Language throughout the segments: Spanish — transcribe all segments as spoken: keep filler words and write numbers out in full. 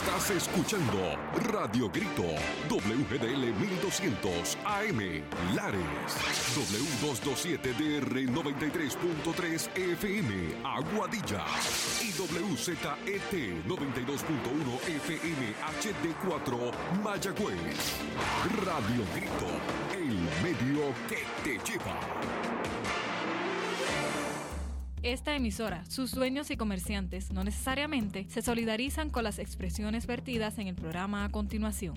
Estás escuchando Radio Grito, W G D L mil doscientos A M, Lares, W doscientos veintisiete D R noventa y tres punto tres F M, Aguadilla, y W Z E T noventa y dos punto uno F M H D cuatro, Mayagüez. Radio Grito, el medio que te lleva. Esta emisora, sus dueños y comerciantes no necesariamente se solidarizan con las expresiones vertidas en el programa a continuación.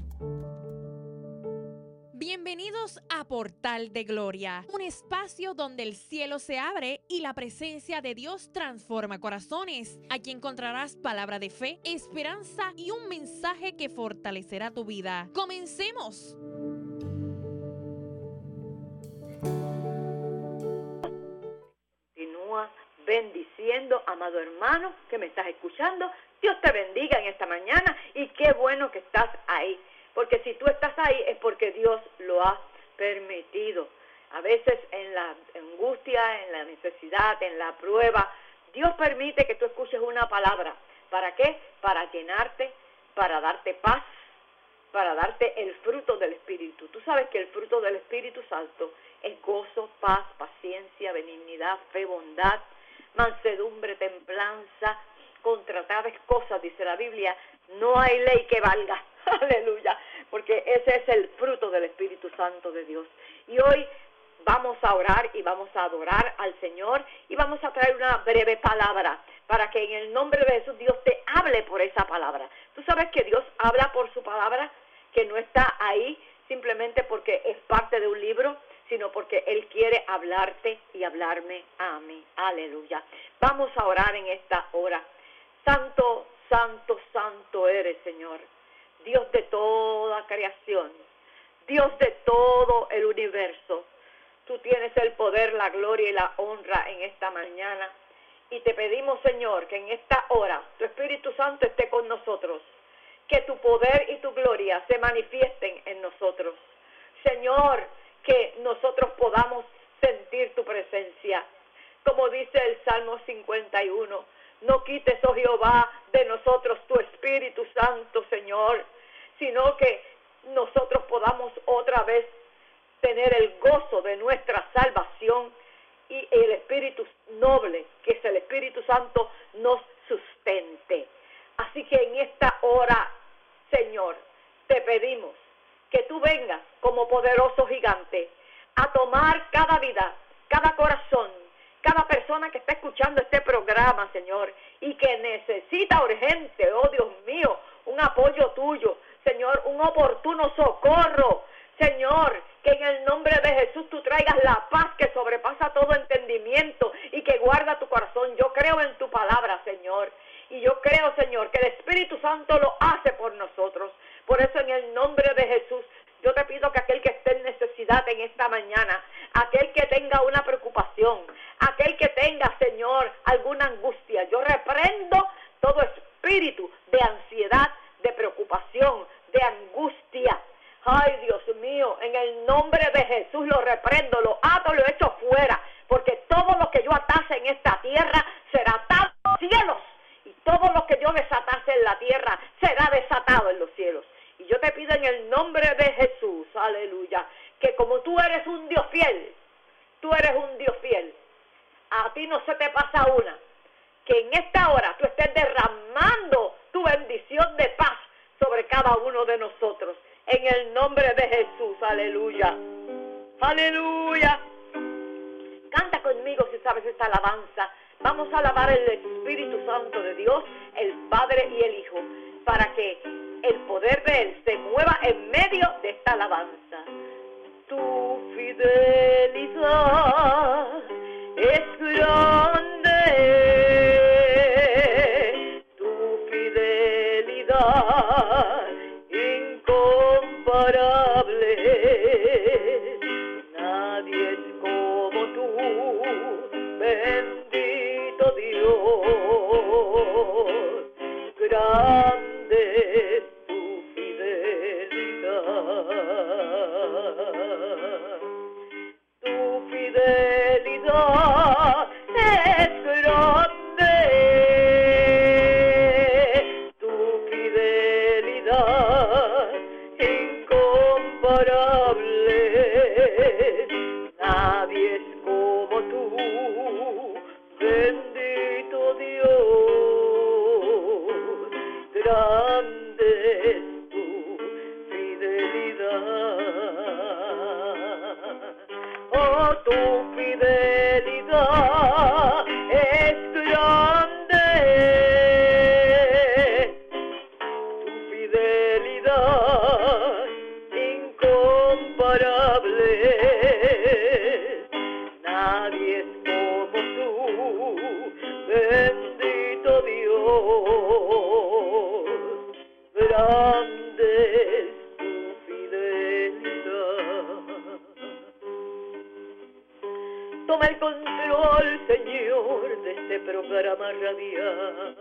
Bienvenidos a Portal de Gloria, un espacio donde el cielo se abre y la presencia de Dios transforma corazones. Aquí encontrarás palabra de fe, esperanza y un mensaje que fortalecerá tu vida. ¡Comencemos! Continúa bendiciendo, amado hermano que me estás escuchando. Dios te bendiga en esta mañana y qué bueno que estás ahí. Porque si tú estás ahí es porque Dios lo ha permitido. A veces en la angustia, en la necesidad, en la prueba, Dios permite que tú escuches una palabra. ¿Para qué? Para llenarte, para darte paz, para darte el fruto del Espíritu. Tú sabes que el fruto del Espíritu Santo es gozo, paz, paciencia, benignidad, fe, bondad, mansedumbre, templanza. Contra tales cosas, dice la Biblia, no hay ley que valga. Aleluya, porque ese es el fruto del Espíritu Santo de Dios. Y hoy vamos a orar y vamos a adorar al Señor y vamos a traer una breve palabra para que en el nombre de Jesús Dios te hable por esa palabra. Tú sabes que Dios habla por su palabra, que no está ahí simplemente porque es parte de un libro, sino porque Él quiere hablarte y hablarme a mí. Aleluya. Vamos a orar en esta hora. Santo, santo, santo eres, Señor. Dios de toda creación, Dios de todo el universo. Tú tienes el poder, la gloria y la honra en esta mañana. Y te pedimos, Señor, que en esta hora tu Espíritu Santo esté con nosotros. Que tu poder y tu gloria se manifiesten en nosotros. Señor, que nosotros podamos sentir tu presencia. Como dice el Salmo cincuenta y uno, no quites, oh Jehová, de nosotros tu Espíritu Santo, Señor, sino que nosotros podamos otra vez tener el gozo de nuestra salvación y el Espíritu noble, que es el Espíritu Santo, nos sustente. Así que en esta hora, Señor, te pedimos que tú vengas como poderoso gigante a tomar cada vida, cada corazón, cada persona que está escuchando este programa, Señor, y que necesita urgente, oh Dios mío, un apoyo tuyo, Señor, un oportuno socorro, Señor, que en el nombre de Jesús tú traigas la paz que sobrepasa todo entendimiento y que guarda tu corazón. Yo creo en tu palabra, Señor, y yo creo, Señor, que el Espíritu Santo lo hace por nosotros. Por eso en el nombre de Jesús, yo te pido que aquel que esté en necesidad en esta mañana, aquel que tenga una preocupación, aquel que tenga, Señor, alguna angustia, yo reprendo todo espíritu de ansiedad, de preocupación, de angustia. Ay, Dios mío, en el nombre de Jesús lo reprendo, lo ato, lo echo fuera, porque todo lo que yo atase en esta tierra será atado en los cielos, y todo lo que yo desatase en la tierra será desatado en los cielos. Y yo te pido en el nombre de Jesús, aleluya, que como tú eres un Dios fiel, tú eres un Dios fiel, a ti no se te pasa una, que en esta hora tú estés derramando tu bendición de paz sobre cada uno de nosotros, en el nombre de Jesús, aleluya, aleluya. Canta conmigo si sabes esta alabanza. Vamos a alabar el Espíritu Santo de Dios, el Padre y el Hijo, para que el poder de Él se mueva en medio de esta alabanza. Tu fidelidad es grande, tu fidelidad incomparable, nadie es como tú, bendito Dios, grande es tu fidelidad, tu fidelidad es grande, tu fidelidad toma el control, Señor, de este programa radial.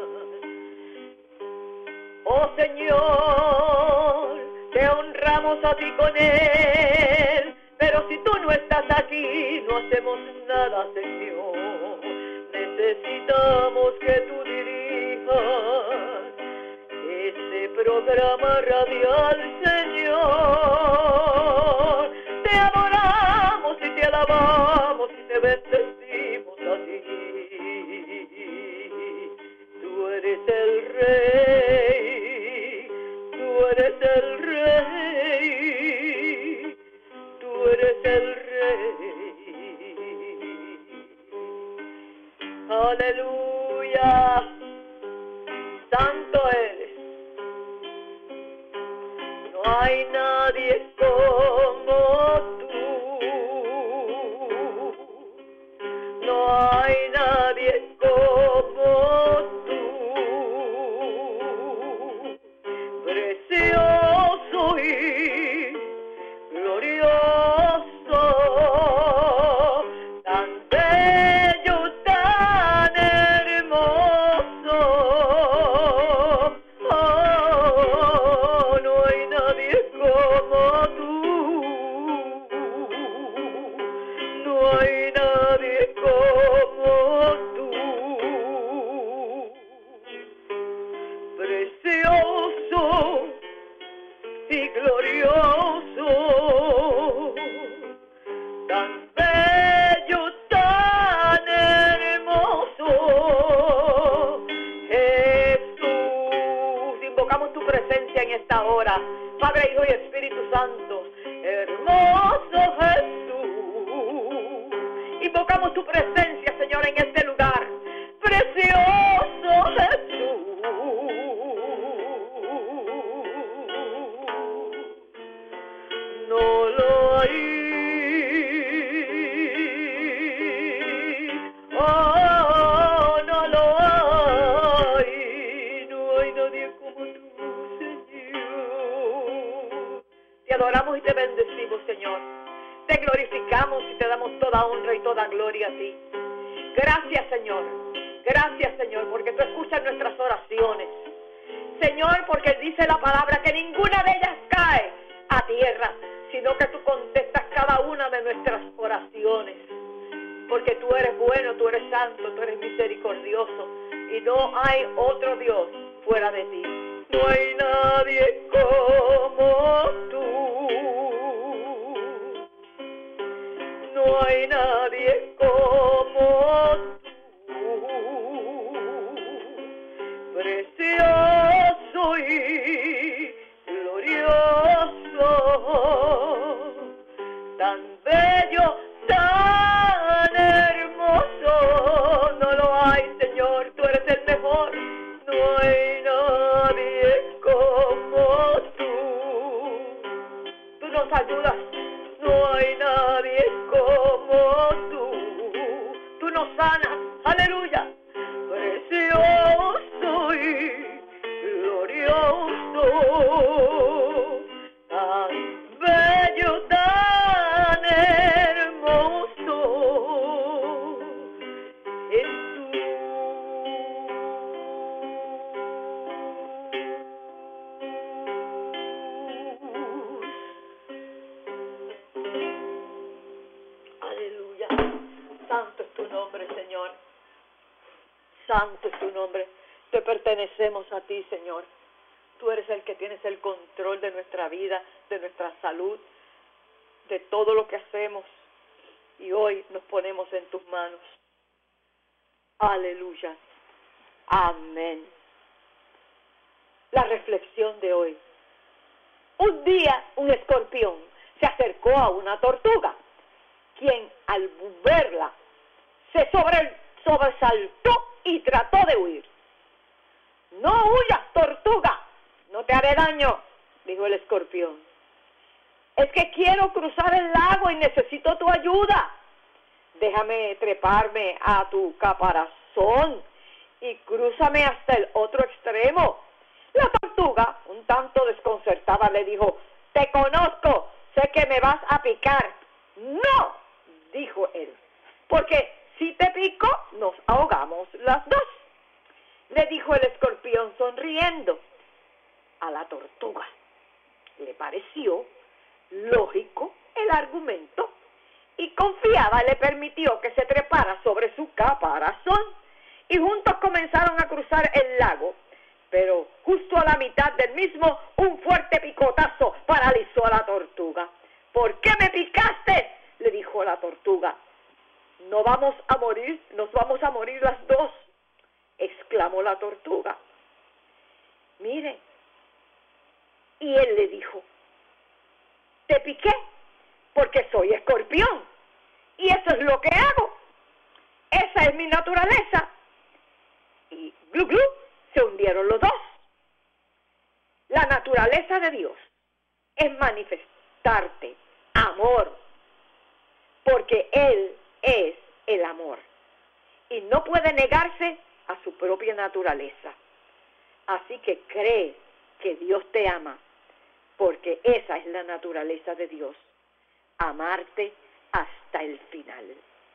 Oh Señor, te honramos a ti con él, pero si tú no estás aquí, no hacemos nada, Señor. Necesitamos que tú dirijas este programa radial, Señor. Te adoramos y te alabamos y te bendecimos a ti. Tú eres el Rey, tú eres el Rey, tú eres el Rey. Aleluya, santo eres. No hay nadie como tú, no hay nadie como tú, precioso y glorioso, tan bello, tan hermoso. Oh, no hay nadie como tú, no hay nadie como tú, precioso y glorioso, tan bello, tan hermoso. Jesús, invocamos tu presencia en esta hora, Padre, Hijo y Espíritu Santo. Hermoso Jesús, invocamos tu presencia, Señor, en este lugar. Precioso Jesús, no lo hay, oh, no lo hay, no hay nadie como tú, Señor. Te adoramos y te bendecimos, Señor. Te glorificamos y te damos toda honra y toda gloria a ti. Gracias, Señor. Gracias, Señor, porque tú escuchas nuestras oraciones. Señor, porque dice la palabra que ninguna de ellas cae a tierra, sino que tú contestas cada una de nuestras oraciones. Porque tú eres bueno, tú eres santo, tú eres misericordioso, y no hay otro Dios fuera de ti. No hay nadie como tú, no hay nadie como tú, precioso y glorioso, tan bello, tan hermoso. No lo hay, Señor, tú eres el mejor. No hay nadie como tú. Tú nos ayudas. No hay nadie como tú. Tú nos sanas. Aleluya. Precioso y glorioso, tan bello, tan hermoso, Jesús. Aleluya. Santo es tu nombre, Señor. Santo es tu nombre. Te pertenecemos a ti, Señor. Tú eres el que tienes el control de nuestra vida, de nuestra salud, de todo lo que hacemos. Y hoy nos ponemos en tus manos. Aleluya. Amén. La reflexión de hoy. Un día un escorpión se acercó a una tortuga, quien al verla se sobre, sobresaltó y trató de huir. No huyas, tortuga, no te haré daño, dijo el escorpión. Es que quiero cruzar el lago y necesito tu ayuda. Déjame treparme a tu caparazón y crúzame hasta el otro extremo. La tortuga, un tanto desconcertada, le dijo: te conozco, sé que me vas a picar. No, dijo él, porque si te pico, nos ahogamos las dos. Le dijo el escorpión sonriendo. A la tortuga le pareció lógico el argumento y confiada le permitió que se trepara sobre su caparazón y juntos comenzaron a cruzar el lago. Pero justo a la mitad del mismo, un fuerte picotazo paralizó a la tortuga. ¿Por qué me picaste?, le dijo la tortuga. No vamos a morir, nos vamos a morir las dos, exclamó la tortuga. Mire, y él le dijo, te piqué porque soy escorpión y eso es lo que hago, esa es mi naturaleza. Y glu glu se hundieron los dos. La naturaleza de Dios es manifestarte amor, porque Él es el amor y no puede negarse a su propia naturaleza. Así que cree que Dios te ama, porque esa es la naturaleza de Dios, amarte hasta el final.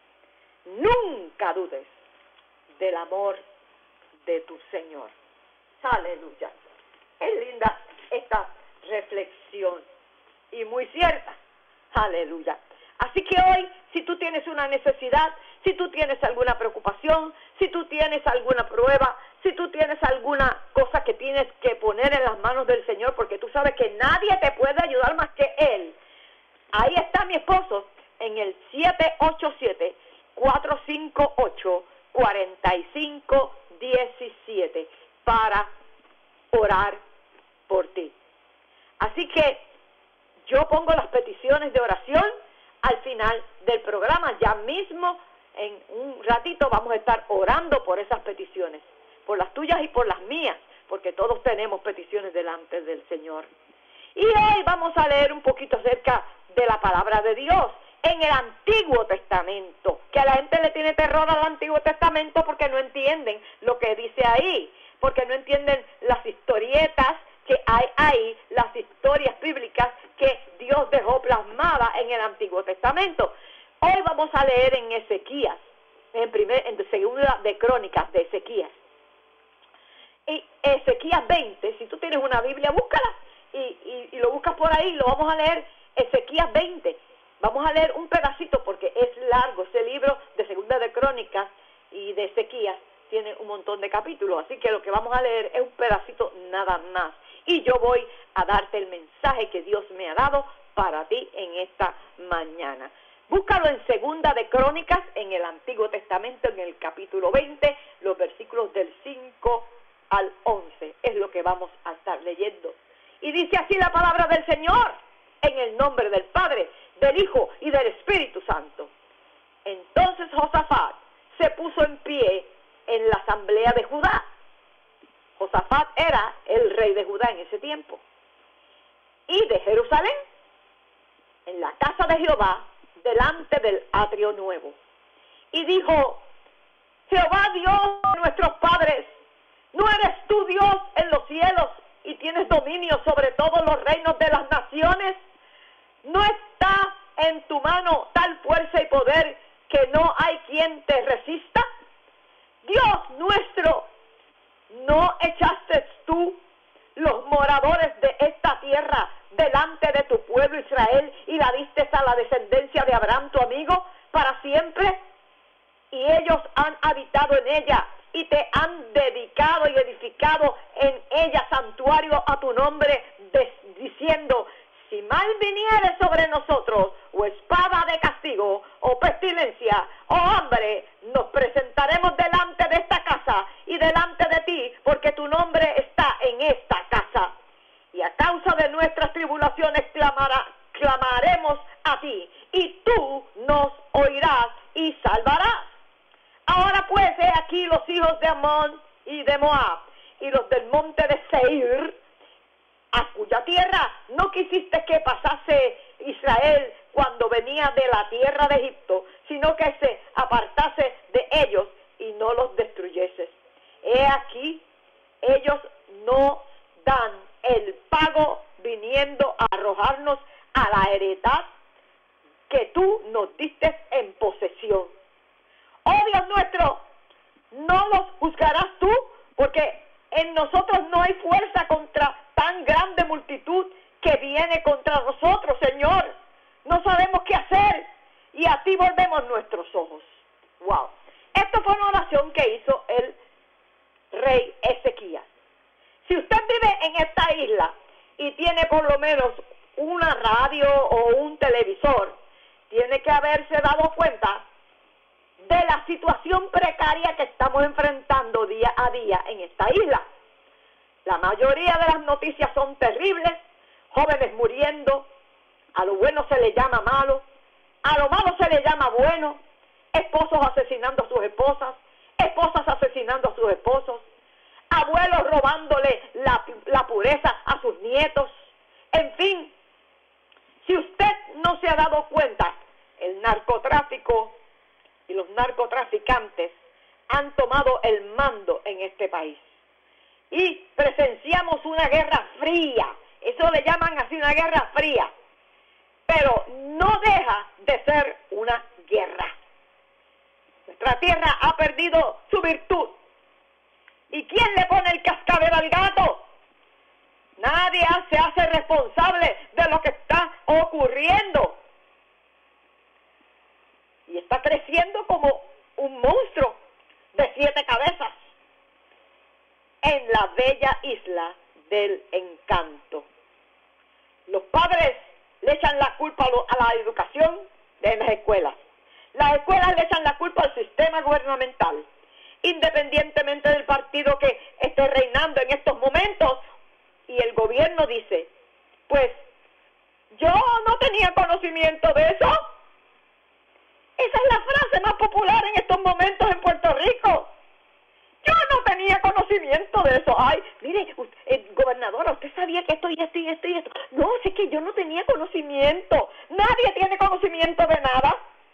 Nunca dudes del amor de tu Señor. Aleluya. Es linda esta reflexión y muy cierta. Aleluya. Así que hoy, si tú tienes una necesidad, si tú tienes alguna preocupación, si tú tienes alguna prueba, si tú tienes alguna cosa que tienes que poner en las manos del Señor, porque tú sabes que nadie te puede ayudar más que Él. Ahí está mi esposo en el siete ocho siete, cuatro cinco ocho, cuatro cinco uno siete para orar por ti. Así que yo pongo las peticiones de oración al final del programa. Ya mismo, en un ratito, vamos a estar orando por esas peticiones, por las tuyas y por las mías, porque todos tenemos peticiones delante del Señor. Y hoy vamos a leer un poquito acerca de la palabra de Dios en el Antiguo Testamento, que a la gente le tiene terror al Antiguo Testamento porque no entienden lo que dice ahí, porque no entienden las historietas que hay ahí, las historias bíblicas que Dios dejó plasmadas en el Antiguo Testamento. Hoy vamos a leer en Ezequías, en, primer, en segunda de Crónicas de Ezequías. Y Ezequías veinte, si tú tienes una Biblia, búscala y, y, y lo buscas por ahí, lo vamos a leer, Ezequías veinte. Vamos a leer un pedacito porque es largo, ese libro de segunda de Crónicas y de Ezequías tiene un montón de capítulos, así que lo que vamos a leer es un pedacito nada más. Y yo voy a darte el mensaje que Dios me ha dado para ti en esta mañana. Búscalo en segunda de Crónicas, en el Antiguo Testamento, en el capítulo veinte, los versículos del cinco al once, es lo que vamos a estar leyendo. Y dice así la palabra del Señor, en el nombre del Padre, del Hijo y del Espíritu Santo. Entonces Josafat se puso en pie en la asamblea de Judá. Josafat era el rey de Judá en ese tiempo. Y de Jerusalén, en la casa de Jehová, delante del atrio nuevo. Y dijo, Jehová Dios de nuestros padres, ¿no eres tú Dios en los cielos y tienes dominio sobre todos los reinos de las naciones? ¿No está en tu mano tal fuerza y poder que no hay quien te resista? Dios nuestro, ¿no echaste tú los moradores de esta tierra delante de tu pueblo Israel y la diste a la descendencia de Abraham tu amigo para siempre? Y ellos han habitado en ella y te han dedicado y edificado en ella santuario a tu nombre, diciendo, si mal viniere sobre nosotros, o espada de castigo, o pestilencia, o hambre, nos presentaremos delante de esta casa y delante de ti, porque tu nombre está en esta casa. Y a causa de nuestras tribulaciones clamará, clamaremos a ti, y tú nos oirás y salvarás. Ahora pues, he aquí los hijos de Amón y de Moab, y los del monte de Seir, a cuya tierra no quisiste que pasase Israel cuando venía de la tierra de Egipto, sino que se apartase de ellos y no los destruyeses. He aquí, ellos no dan el pago viniendo a arrojarnos a la heredad que tú nos diste en posesión. nuestros no los juzgarás tú, porque en nosotros no hay fuerza contra tan grande multitud que viene contra nosotros, Señor. No sabemos qué hacer y a ti volvemos nuestros ojos. Wow. Esto fue una oración que hizo el rey Ezequías. Si usted vive en esta isla y tiene por lo menos una radio o un televisor, tiene que haberse dado cuenta de la situación precaria que estamos enfrentando día a día en esta isla. La mayoría de las noticias son terribles, jóvenes muriendo, a lo bueno se le llama malo, a lo malo se le llama bueno, esposos asesinando a sus esposas, esposas asesinando a sus esposos, abuelos robándole la, la pureza a sus nietos. En fin, si usted no se ha dado cuenta, el narcotráfico y los narcotraficantes han tomado el mando en este país. Y presenciamos una guerra fría, eso le llaman así, una guerra fría, pero no deja de ser una guerra. Nuestra tierra ha perdido su virtud. ¿Y quién le pone el cascabel al gato? Nadie se hace responsable de lo que está ocurriendo. Y está creciendo como un monstruo de siete cabezas en la bella isla del encanto. Los padres le echan la culpa a la educación de las escuelas. Las escuelas le echan la culpa al sistema gubernamental. Independientemente del partido que esté reinando en estos momentos, y el gobierno dice, pues, yo no tenía conocimiento de eso. Esa es la frase más popular en estos momentos en Puerto Rico. Yo no tenía conocimiento de eso. Ay, mire, eh, gobernadora, usted sabía que esto y esto y esto y esto. No, es que yo no tenía conocimiento. Nadie tiene conocimiento de nada.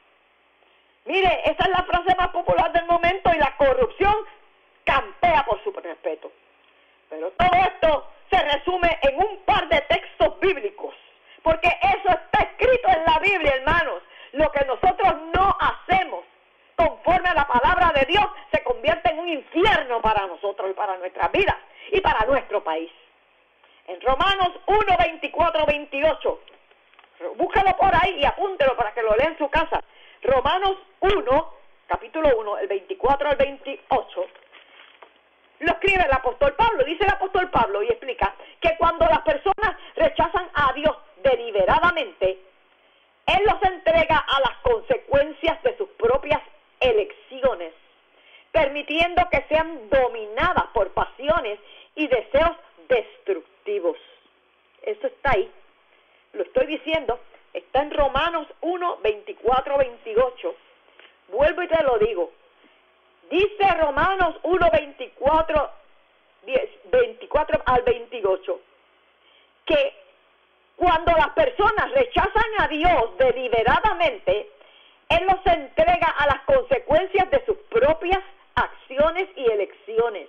Mire, esa es la frase más popular del momento y la corrupción campea por su respeto. Pero todo esto se resume en un par de textos bíblicos, porque eso está escrito en la Biblia, hermanos. Lo que nosotros no hacemos conforme a la palabra de Dios se convierte en un infierno para nosotros y para nuestras vidas y para nuestro país. En Romanos uno, veinticuatro, veintiocho, búscalo por ahí y apúntelo para que lo lea en su casa. Romanos uno, capítulo uno, el veinticuatro al veintiocho, lo escribe el apóstol Pablo, dice el apóstol Pablo y explica que cuando las personas rechazan a Dios deliberadamente, Él los entrega a las consecuencias de sus propias elecciones, permitiendo que sean dominadas por pasiones y deseos destructivos. Eso está ahí, lo estoy diciendo, está en Romanos uno, veinticuatro, veintiocho. Vuelvo y te lo digo. Dice Romanos uno, veinticuatro, veinticuatro al veintiocho, que cuando las personas rechazan a Dios deliberadamente, Él los entrega a las consecuencias de sus propias acciones y elecciones,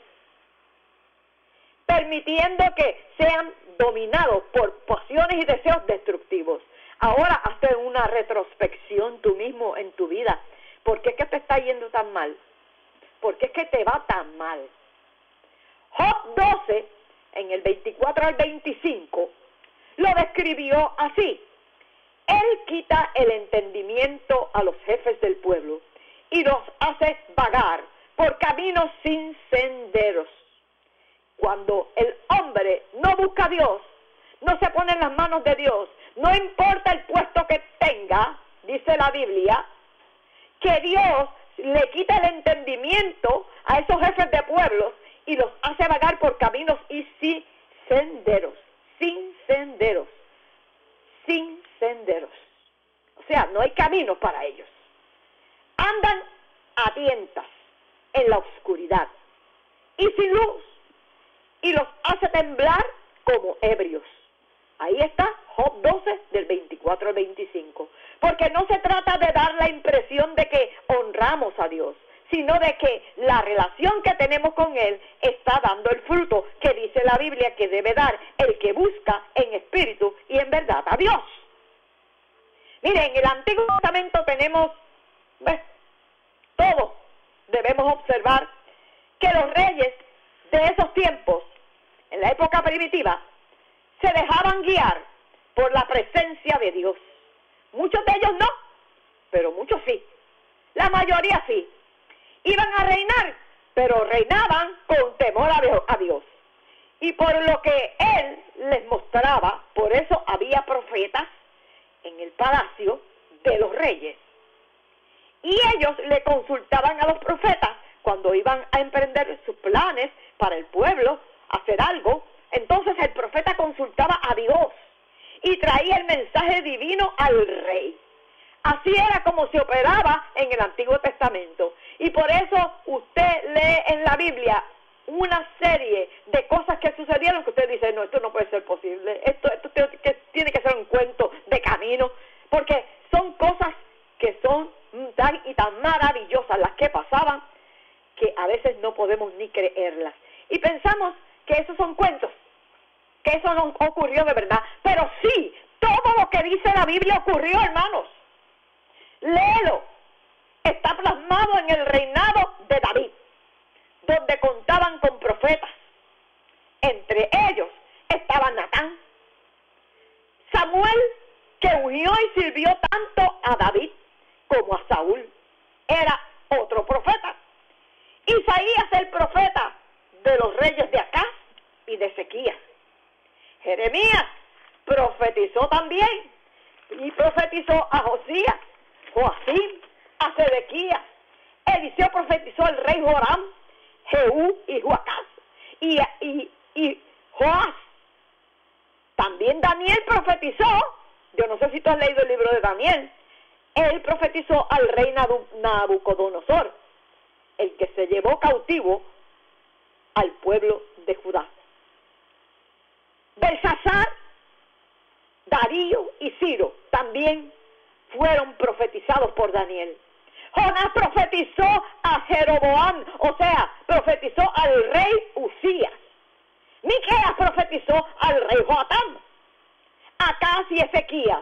permitiendo que sean dominados por pasiones y deseos destructivos. Ahora hazte una retrospección tú mismo en tu vida. ¿Por qué es que te está yendo tan mal? ¿Por qué es que te va tan mal? Job doce, en el veinticuatro al veinticinco, lo describió así. Él quita el entendimiento a los jefes del pueblo y los hace vagar por caminos sin senderos. Cuando el hombre no busca a Dios, no se pone en las manos de Dios, no importa el puesto que tenga, dice la Biblia, que Dios le quita el entendimiento a esos jefes de pueblos y los hace vagar por caminos y sin senderos, sin senderos, sin senderos. O sea, no hay caminos para ellos. Andan a tientas en la oscuridad y sin luz, y los hace temblar como ebrios. Ahí está Job doce, del veinticuatro al veinticinco. Porque no se trata de dar la impresión de que honramos a Dios, sino de que la relación que tenemos con Él está dando el fruto que dice la Biblia que debe dar el que busca en espíritu y en verdad a Dios. Miren, en el Antiguo Testamento tenemos, ¿ves?, todo. debemos observar que los reyes de esos tiempos, en la época primitiva, se dejaban guiar por la presencia de Dios. Muchos de ellos no, pero muchos sí. La mayoría sí. Iban a reinar, pero reinaban con temor a Dios. Y por lo que Él les mostraba, por eso había profetas en el palacio de los reyes. Y ellos le consultaban a los profetas cuando iban a emprender sus planes para el pueblo, hacer algo. Entonces el profeta consultaba a Dios y traía el mensaje divino al rey. Así era como se operaba en el Antiguo Testamento. Y por eso usted lee en la Biblia una serie de cosas que sucedieron que usted dice, no, esto no puede ser posible, esto, esto tiene que ser un cuento de camino, porque son cosas que son tan y tan maravillosas las que pasaban, que a veces no podemos ni creerlas. Y pensamos que esos son cuentos, que eso no ocurrió de verdad. Pero sí, todo lo que dice la Biblia ocurrió, hermanos. Léelo. Está plasmado en el reinado de David, donde contaban con profetas. Entre ellos estaba Natán. Samuel, que ungió y sirvió tanto a David como a Saúl, era otro profeta. Isaías, el profeta de los reyes de Acaz y de Ezequías. Jeremías profetizó también, y profetizó a Josías, Joacim, a Sedequías. Eliseo profetizó al rey Joram, Jehú y Joacaz, y, y, y Joás. También Daniel profetizó. Yo no sé si tú has leído el libro de Daniel. Él profetizó al rey Nabucodonosor, el que se llevó cautivo al pueblo de Judá. Belsasar, Darío y Ciro también fueron profetizados por Daniel. Jonás profetizó a Jeroboam, o sea, profetizó al rey Usías. Miqueas profetizó al rey Joatam. Acaz y Ezequías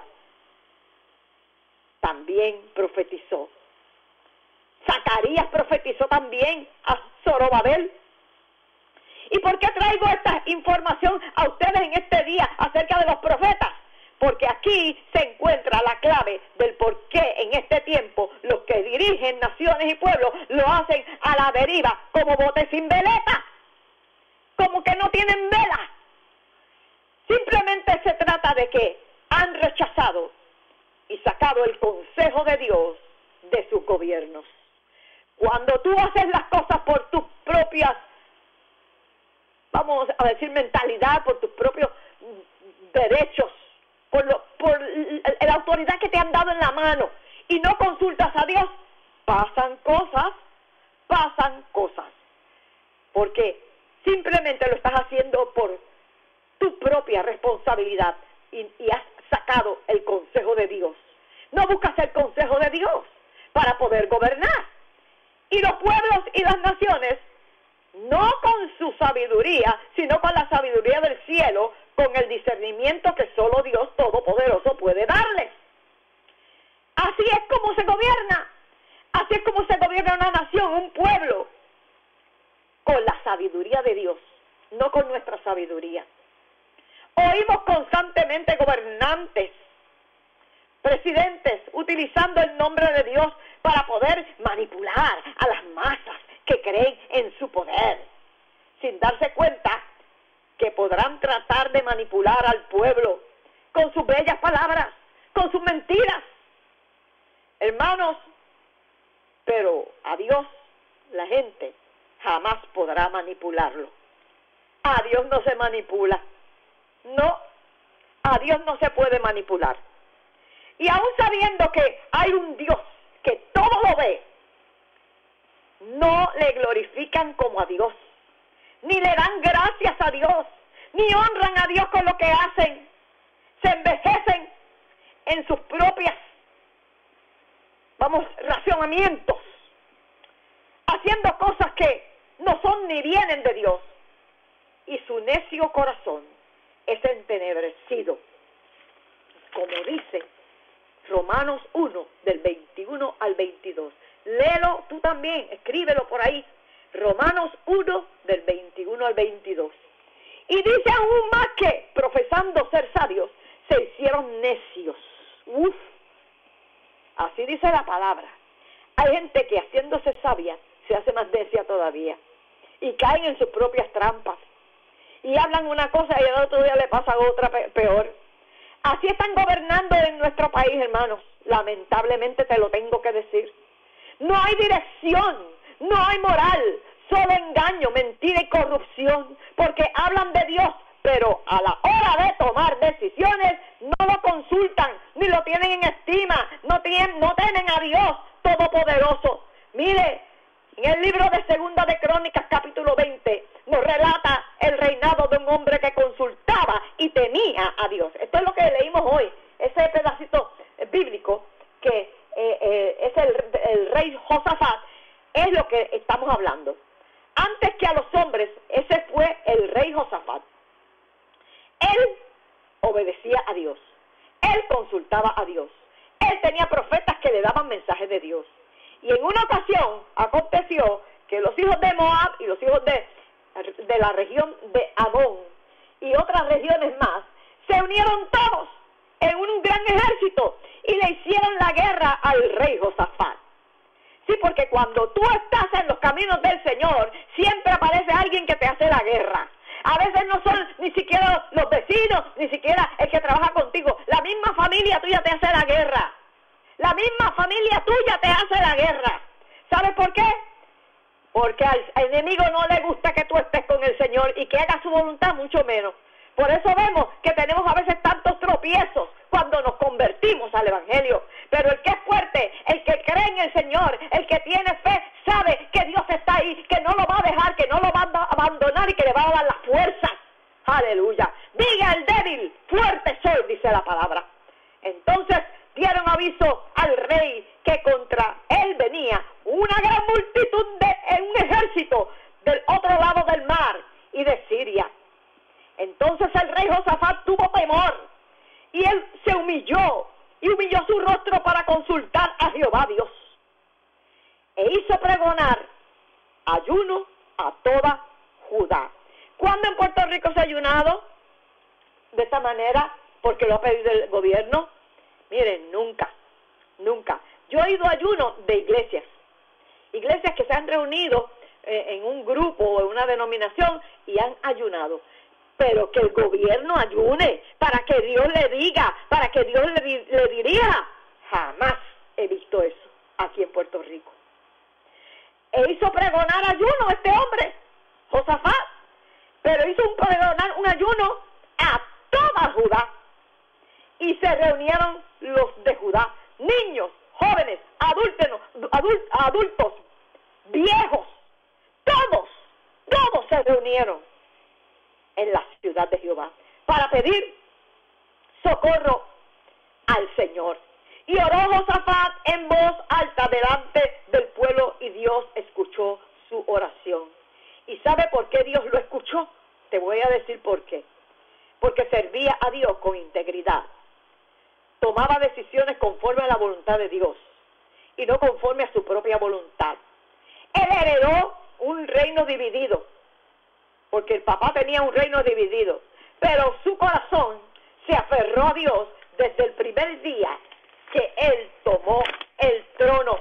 también profetizó. Zacarías profetizó también a Zorobabel. ¿Y por qué traigo esta información a ustedes en este día acerca de los profetas? Porque aquí se encuentra la clave del por qué en este tiempo los que dirigen naciones y pueblos lo hacen a la deriva como botes sin veleta, como que no tienen vela. Simplemente se trata de que han rechazado y sacado el consejo de Dios de sus gobiernos. Cuando tú haces las cosas por tus propias, vamos a decir, mentalidad, por tus propios derechos, por, lo, por la autoridad que te han dado en la mano, y no consultas a Dios, pasan cosas, pasan cosas. Porque simplemente lo estás haciendo por tu propia responsabilidad y, y has sacado el consejo de Dios. No buscas el consejo de Dios para poder gobernar. Y los pueblos y las naciones, no con su sabiduría, sino con la sabiduría del cielo, con el discernimiento que solo Dios Todopoderoso puede darles. Así es como se gobierna. Así es como se gobierna una nación, un pueblo, con la sabiduría de Dios, no con nuestra sabiduría. Oímos constantemente gobernantes, presidentes, utilizando el nombre de Dios para poder manipular a las masas que creen en su poder, sin darse cuenta que podrán tratar de manipular al pueblo con sus bellas palabras, con sus mentiras. Hermanos, pero a Dios la gente jamás podrá manipularlo. A Dios no se manipula. No, a Dios no se puede manipular. Y aún sabiendo que hay un Dios que todo lo ve, no le glorifican como a Dios, ni le dan gracias a Dios, ni honran a Dios con lo que hacen. Se envejecen en sus propias, vamos, racionamientos, haciendo cosas que no son ni vienen de Dios. Y su necio corazón es entenebrecido, como dice Romanos uno, del veintiuno al veintidós. léelo tú también, escríbelo por ahí. Romanos uno, del veintiuno al veintidós. Y dice aún más que, profesando ser sabios, se hicieron necios. Uf, así dice la palabra. Hay gente que haciéndose sabia, se hace más necia todavía. Y caen en sus propias trampas. Y hablan una cosa y al otro día le pasa otra peor. Así están gobernando en nuestro país, hermanos. Lamentablemente te lo tengo que decir. No hay dirección, no hay moral, solo engaño, mentira y corrupción, porque hablan de Dios, pero a la hora de tomar decisiones no lo consultan, ni lo tienen en estima, no tienen, no temen a Dios Todopoderoso. Mire, en el libro de Segunda de Crónicas, capítulo veinte, nos relata el reinado de un hombre que consultaba y temía a Dios. Esto es lo que leímos hoy, ese pedacito bíblico que eh, eh, es el, el rey Josafat, es lo que estamos hablando. Antes que a los hombres, ese fue el rey Josafat. Él obedecía a Dios, él consultaba a Dios, él tenía profetas que le daban mensajes de Dios. Y en una ocasión aconteció que los hijos de Moab y los hijos de, de la región de Amón y otras regiones más se unieron todos en un gran ejército y le hicieron la guerra al rey Josafat. Sí, porque cuando tú estás en los caminos del Señor, siempre aparece alguien que te hace la guerra. A veces no son ni siquiera los vecinos, ni siquiera el que trabaja contigo. La misma familia tuya te hace la guerra. La misma familia tuya te hace la guerra. ¿Sabes por qué? Porque al enemigo no le gusta que tú estés con el Señor y que hagas su voluntad, mucho menos. Por eso vemos que tenemos a veces tantos tropiezos cuando nos convertimos al Evangelio. Pero el que es fuerte, el que cree en el Señor, el que tiene fe, sabe que Dios está ahí, que no lo va a dejar, que no lo va a abandonar y que le va a dar las fuerzas. Aleluya. Diga el débil, fuerte soy, dice la palabra. Entonces dieron aviso al rey que contra él venía una gran multitud de un ejército del otro lado del mar y de Siria. Entonces el rey Josafat tuvo temor y él se humilló y humilló su rostro para consultar a Jehová Dios. E hizo pregonar ayuno a toda Judá. ¿Cuándo en Puerto Rico se ha ayunado de esta manera? Porque lo ha pedido el gobierno. Miren, nunca, nunca. Yo he ido a ayuno de iglesias, iglesias que se han reunido eh, en un grupo o en una denominación y han ayunado. Pero que el gobierno ayune para que Dios le diga, para que Dios le, le dirija. Jamás he visto eso aquí en Puerto Rico. E hizo pregonar ayuno este hombre, Josafat, pero hizo un pregonar un ayuno a toda Judá. Y se reunieron los de Judá, niños, jóvenes, adultos, adult, adultos, viejos, todos, todos se reunieron en la ciudad de Jehová para pedir socorro al Señor. Y oró Josafat en voz alta delante del pueblo y Dios escuchó su oración. ¿Y sabe por qué Dios lo escuchó? Te voy a decir por qué. Porque servía a Dios con integridad. Tomaba decisiones conforme a la voluntad de Dios y no conforme a su propia voluntad. Él heredó un reino dividido, porque el papá tenía un reino dividido, pero su corazón se aferró a Dios desde el primer día que él tomó el trono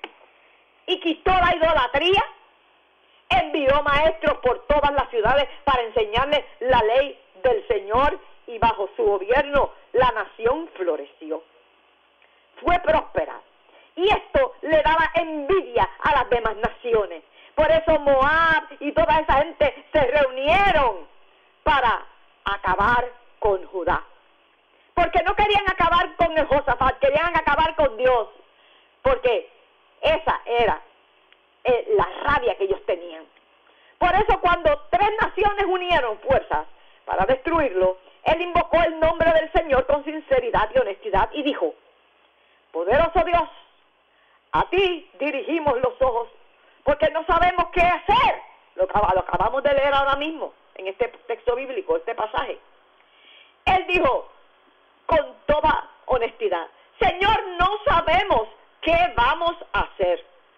y quitó la idolatría. Envió maestros por todas las ciudades para enseñarles la ley del Señor y bajo su gobierno la nación floreció. Fue próspera y esto le daba envidia a las demás naciones. Por eso Moab y toda esa gente se reunieron para acabar con Judá. Porque no querían acabar con el Josafat, querían acabar con Dios. Porque esa era eh, la rabia que ellos tenían. Por eso cuando tres naciones unieron fuerzas para destruirlo, él invocó el nombre del Señor con sinceridad y honestidad y dijo: poderoso Dios, a ti dirigimos los ojos, porque no sabemos qué hacer. Lo, lo acabamos de leer ahora mismo, en este texto bíblico, este pasaje. Él dijo con toda honestidad: Señor, no sabemos qué vamos a hacer.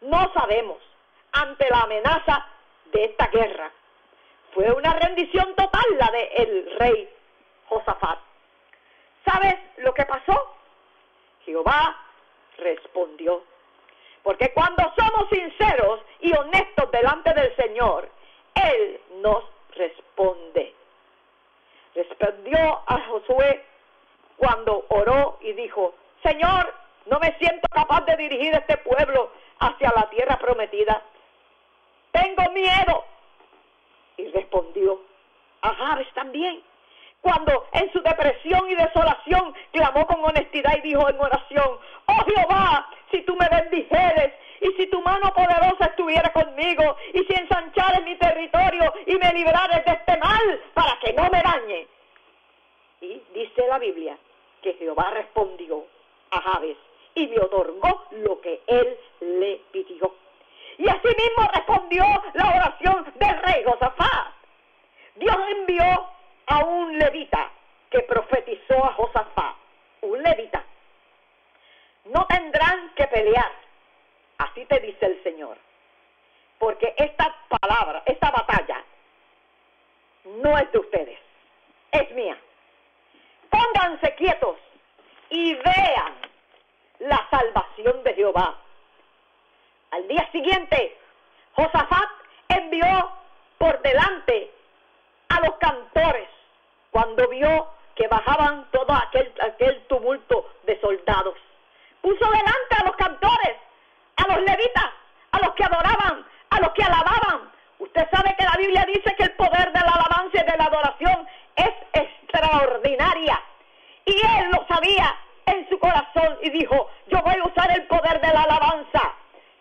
No sabemos, ante la amenaza de esta guerra. Fue una rendición total la del rey Josafat. ¿Sabes lo que pasó? Jehová respondió. Porque cuando somos sinceros y honestos delante del Señor, Él nos responde. Respondió a Josué cuando oró y dijo: Señor, no me siento capaz de dirigir este pueblo hacia la tierra prometida. Tengo miedo. Y respondió a Jabes también, cuando en su depresión y desolación clamó con honestidad y dijo en oración: Oh Jehová, si tú me bendijeres, y si tu mano poderosa estuviera conmigo, y si ensanchares mi territorio y me librares de este mal, para que no me dañe. Y dice la Biblia que Jehová respondió a Jabes y le otorgó lo que él le pidió. Y así mismo respondió la oración del rey Josafat. Dios envió a un levita que profetizó a Josafat. Un levita. No tendrán que pelear, así te dice el Señor, porque esta palabra, esta batalla, no es de ustedes, es mía. Pónganse quietos y vean la salvación de Jehová. Al día siguiente, Josafat envió por delante a los cantores cuando vio que bajaban todo aquel, aquel tumulto de soldados. Puso delante a los cantores, a los levitas, a los que adoraban, a los que alababan. Usted sabe que la Biblia dice que el poder de la alabanza y de la adoración es extraordinaria. Y él lo sabía en su corazón y dijo: yo voy a usar el poder de la alabanza.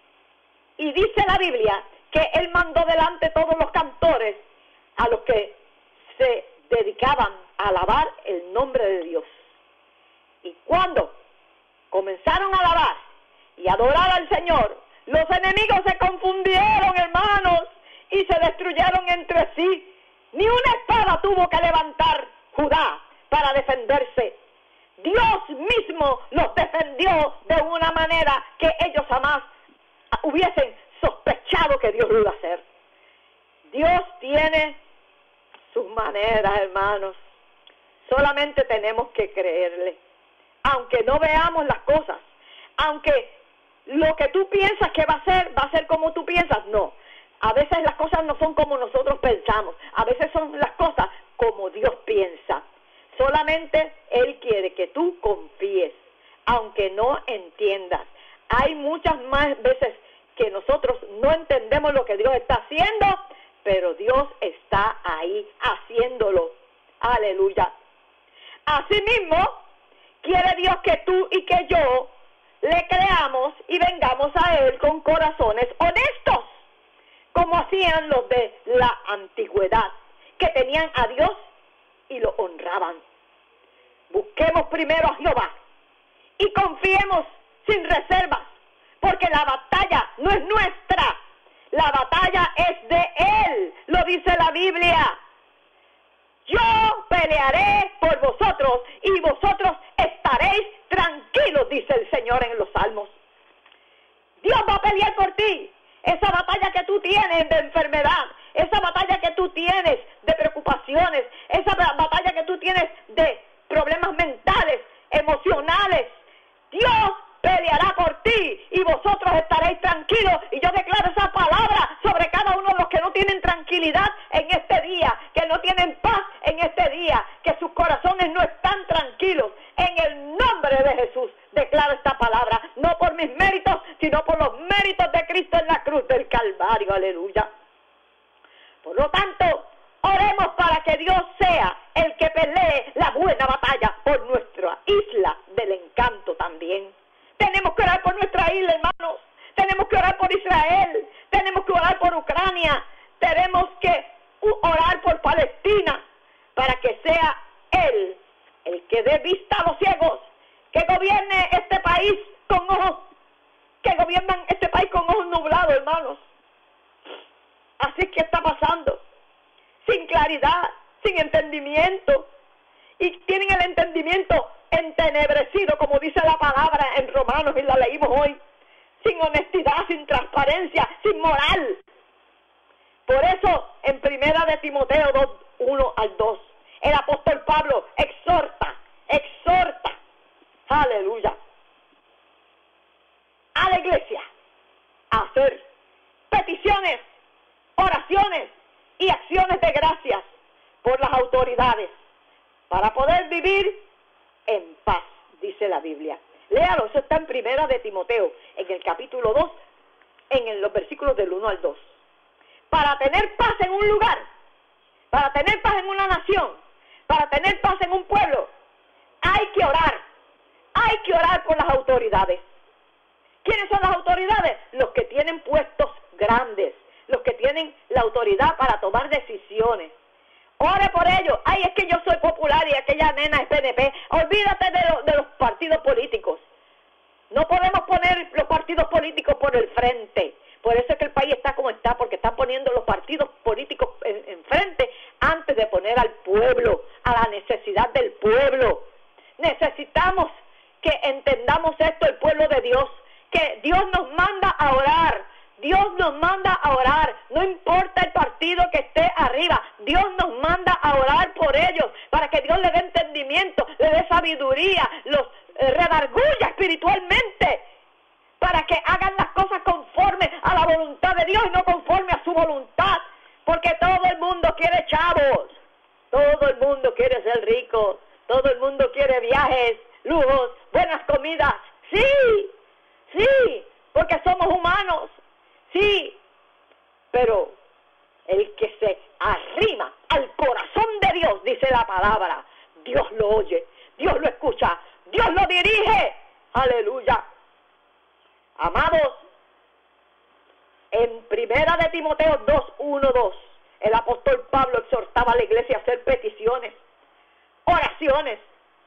Y dice la Biblia que él mandó delante todos los cantores a los que se dedicaban a alabar el nombre de Dios. Y cuando comenzaron a alabar y adorar al Señor, los enemigos se confundieron, hermanos, y se destruyeron entre sí. Ni una espada tuvo que levantar Judá para defenderse. Dios mismo los defendió de una manera que ellos jamás hubiesen sospechado que Dios lo iba a hacer. Dios tiene sus maneras, hermanos. Solamente tenemos que creerle. Aunque no veamos las cosas, aunque lo que tú piensas que va a ser, va a ser como tú piensas, no. A veces las cosas no son como nosotros pensamos, a veces son las cosas como Dios piensa. Solamente Él quiere que tú confíes, aunque no entiendas. Hay muchas más veces que nosotros no entendemos lo que Dios está haciendo, pero Dios está ahí haciéndolo. Aleluya. Asimismo, quiere Dios que tú y que yo le creamos y vengamos a Él con corazones honestos, como hacían los de la antigüedad, que tenían a Dios y lo honraban. Busquemos primero a Jehová y confiemos sin reservas, porque la batalla no es nuestra, la batalla es de Él, lo dice la Biblia. Yo pelearé por vosotros y vosotros estaréis tranquilos, dice el Señor en los Salmos. Dios va a pelear por ti. Esa batalla que tú tienes de enfermedad, esa batalla que tú tienes de preocupaciones, esa batalla que tú tienes de problemas mentales, emocionales, Dios peleará por ti y vosotros estaréis tranquilos. Y yo declaro esa palabra sobre cada uno de los que no tienen tranquilidad en este día, que no tienen paz en este día, que sus corazones no están tranquilos. En el nombre de Jesús declaro esta palabra, no por mis méritos, sino por los méritos de Cristo en la cruz del Calvario. Aleluya. Por lo tanto, oremos para que Dios sea el que pelee la buena batalla por nuestra isla del encanto también. Tenemos que orar por nuestra isla, hermanos. Tenemos que orar por Israel. Tenemos que orar por Ucrania. Tenemos que orar por Palestina para que sea Él el que dé vista a los ciegos, que gobierne este país con ojos, que gobiernan este país con ojos nublados, hermanos. Así es que está pasando, sin claridad, sin entendimiento, y tienen el entendimiento entenebrecido, como dice la palabra en Romanos, y la leímos hoy. sin honestidad, sin transparencia, sin moral. Por eso, en primera de Timoteo dos, uno al dos, el apóstol Pablo exhorta, exhorta, aleluya, a la iglesia a hacer peticiones, oraciones y acciones de gracias por las autoridades para poder vivir en paz, dice la Biblia. Léalo, eso está en primera de Timoteo, en el capítulo dos, en los versículos del uno al dos. Para tener paz en un lugar, para tener paz en una nación, para tener paz en un pueblo, hay que orar, hay que orar por las autoridades. ¿Quiénes son las autoridades? Los que tienen puestos grandes, los que tienen la autoridad para tomar decisiones. Ore por ellos. Ay, es que yo soy popular y aquella nena es P N P. Olvídate de, lo, de los partidos políticos. No podemos poner los partidos políticos por el frente. Por eso es que el país está como está, porque están poniendo los partidos políticos en, en frente antes de poner al pueblo, a la necesidad del pueblo. Necesitamos que entendamos esto, el pueblo de Dios, que Dios nos manda a orar. Dios nos manda a orar, no importa el partido que esté arriba, Dios nos manda a orar por ellos, para que Dios le dé entendimiento, le dé sabiduría, los eh, redarguya espiritualmente, para que hagan las cosas conforme a la voluntad de Dios y no conforme a su voluntad, porque todo el mundo quiere chavos, todo el mundo quiere ser rico, todo el mundo quiere viajes, lujos, buenas comidas, sí, sí, porque somos humanos. Sí, pero el que se arrima al corazón de Dios, dice la palabra, Dios lo oye, Dios lo escucha, Dios lo dirige. Aleluya. Amados, en primera de Timoteo dos, uno, dos, el apóstol Pablo exhortaba a la iglesia a hacer peticiones, oraciones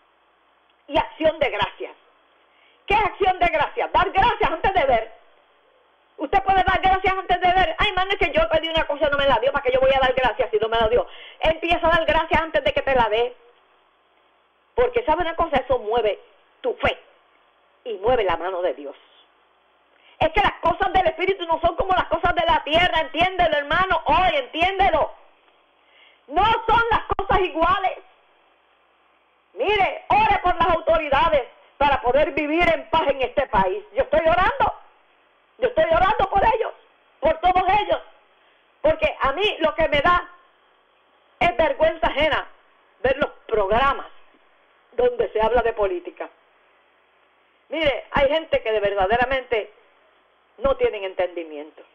y acción de gracias. ¿Qué es acción de gracias? Dar gracias antes de ver. Usted puede dar gracias antes de ver. Ay, mano, es que yo pedí una cosa y no me la dio. ¿Para qué yo voy a dar gracias si no me la dio? Empieza a dar gracias antes de que te la dé. Porque, ¿sabe una cosa? Eso mueve tu fe y mueve la mano de Dios. Es que las cosas del Espíritu no son como las cosas de la tierra. Entiéndelo, hermano. Hoy, entiéndelo. No son las cosas iguales. Mire, ore por las autoridades para poder vivir en paz en este país. Yo estoy orando. Yo estoy orando por ellos, por todos ellos, porque a mí lo que me da es vergüenza ajena ver los programas donde se habla de política. Mire, hay gente que de verdaderamente no tienen entendimiento.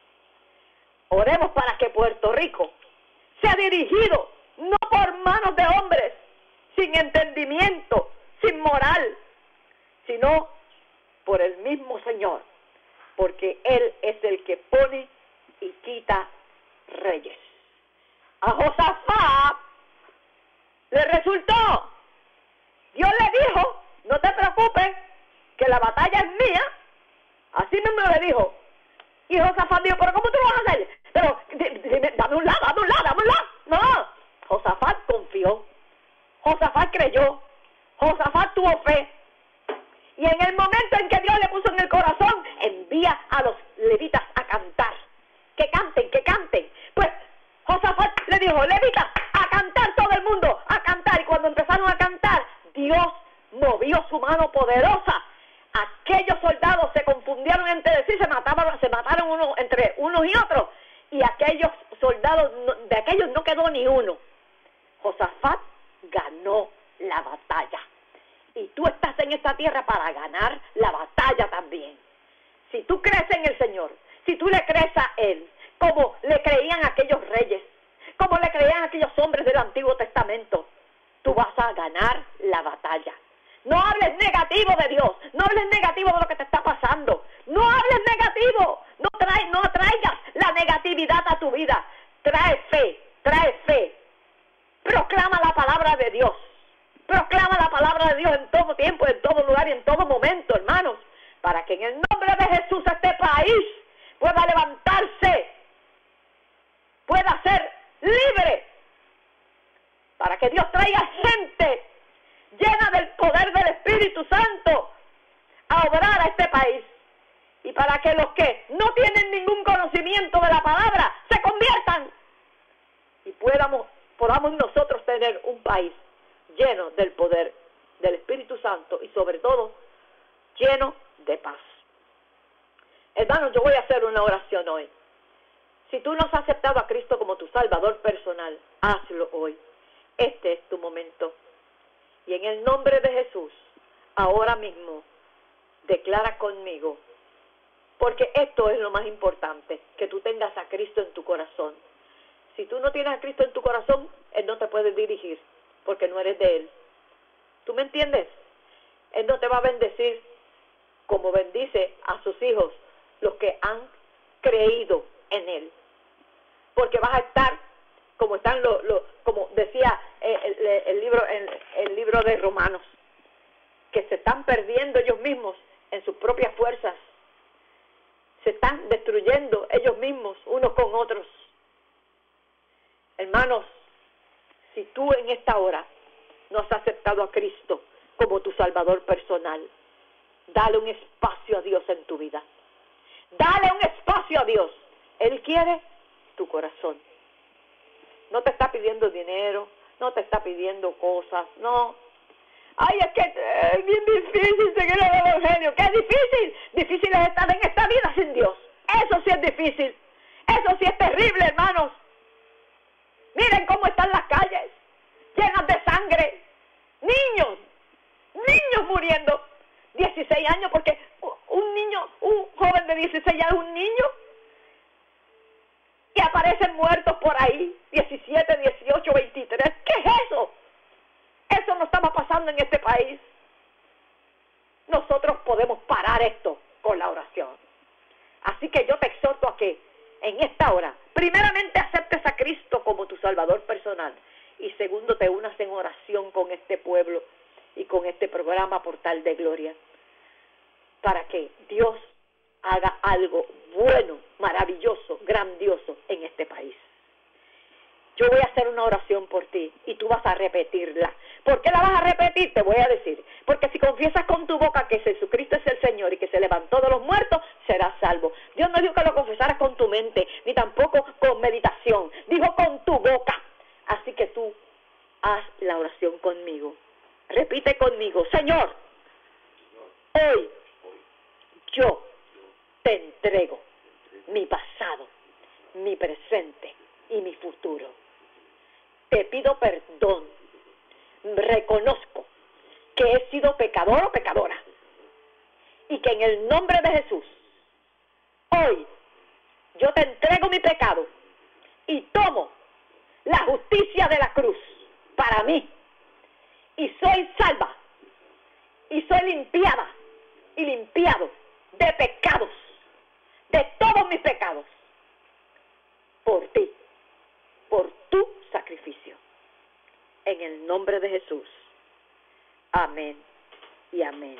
Oremos para que Puerto Rico sea dirigido no por manos de hombres sin entendimiento, sin moral, sino por el mismo Señor. Porque Él es el que pone y quita reyes. A Josafat le resultó. Dios le dijo, no te preocupes, que la batalla es mía. Así mismo le dijo. Y Josafat dijo, pero ¿cómo tú lo vas a hacer? Pero, dime, dame un lado, dame un lado, dame un lado. No, Josafat confió. Josafat creyó. Josafat tuvo fe. Y en el momento en que Dios le puso en el corazón, envía a los levitas a cantar. Que canten, que canten. Pues Josafat le dijo, levitas, a cantar todo el mundo, a cantar. Y cuando empezaron a cantar, Dios movió su mano poderosa. Aquellos soldados se confundieron entre sí, se mataban, se mataron uno, entre unos y otros. Y aquellos soldados, de aquellos no quedó ni uno. Josafat ganó la batalla. Y tú estás en esta tierra para ganar la batalla también. Si tú crees en el Señor, si tú le crees a Él, como le creían aquellos reyes, como le creían aquellos hombres del Antiguo Testamento, tú vas a ganar la batalla. No hables negativo de Dios, no hables negativo de lo que te está pasando, no hables negativo, no, trae, no traigas la negatividad a tu vida, trae fe, trae fe, proclama la palabra de Dios. Proclama la palabra de Dios en todo tiempo, en todo lugar y en todo momento, hermanos, para que en el nombre de Jesús este país pueda levantarse, pueda ser libre, para que Dios traiga gente llena del poder del Espíritu Santo a obrar a este país y para para que los que no tienen ningún conocimiento de la palabra se conviertan y podamos, podamos nosotros tener un país lleno del poder del Espíritu Santo y sobre todo lleno de paz. Hermanos, yo voy a hacer una oración hoy. Si tú no has aceptado a Cristo como tu Salvador personal, hazlo hoy. Este es tu momento. Y en el nombre de Jesús, ahora mismo, declara conmigo, porque esto es lo más importante, que tú tengas a Cristo en tu corazón. Si tú no tienes a Cristo en tu corazón, Él no te puede dirigir, porque no eres de Él. ¿Tú me entiendes? Él no te va a bendecir como bendice a sus hijos, los que han creído en Él. Porque vas a estar como están los, los como decía el, el, el libro el, el libro de Romanos, que se están perdiendo ellos mismos en sus propias fuerzas, se están destruyendo ellos mismos unos con otros. Hermanos, si tú en esta hora no has aceptado a Cristo como tu Salvador personal, dale un espacio a Dios en tu vida. Dale un espacio a Dios. Él quiere tu corazón. No te está pidiendo dinero, no te está pidiendo cosas, no. Ay, es que es bien difícil seguir el Evangelio. ¿Qué es difícil? Difícil es estar en esta vida sin Dios. Eso sí es difícil. Eso sí es terrible, hermanos. Miren cómo están las calles, llenas de sangre. Niños, niños muriendo. dieciséis años, porque un niño, un joven de dieciséis años es un niño. Y aparecen muertos por ahí, diecisiete, dieciocho, veintitrés. ¿Qué es eso? Eso no estaba pasando en este país. Nosotros podemos parar esto con la oración. Así que yo te exhorto a que en esta hora, primeramente aceptes a Cristo como tu Salvador personal. Y segundo, te unas en oración con este pueblo y con este programa Portal de Gloria. Para que Dios haga algo bueno, maravilloso, grandioso en este país. Yo voy a hacer una oración por ti y tú vas a repetirla. ¿Por qué la vas a repetir? Te voy a decir. Porque si confiesas con tu boca que Jesucristo es el Señor y que se levantó de los muertos, serás salvo. Dios no dijo que lo confesaras con tu mente, ni tampoco con meditación. Dijo con tu boca. Así que tú haz la oración conmigo. Repite conmigo. Señor, hoy yo te entrego mi pasado, mi presente y mi futuro. Te pido perdón. Reconozco que he sido pecador o pecadora. Y que en el nombre de Jesús, hoy yo te entrego mi pecado y tomo la justicia de la cruz para mí. Y soy salva. Y soy limpiada y limpiado de pecados, de todos mis pecados, por ti, por tu sacrificio. En el nombre de Jesús. Amén y amén.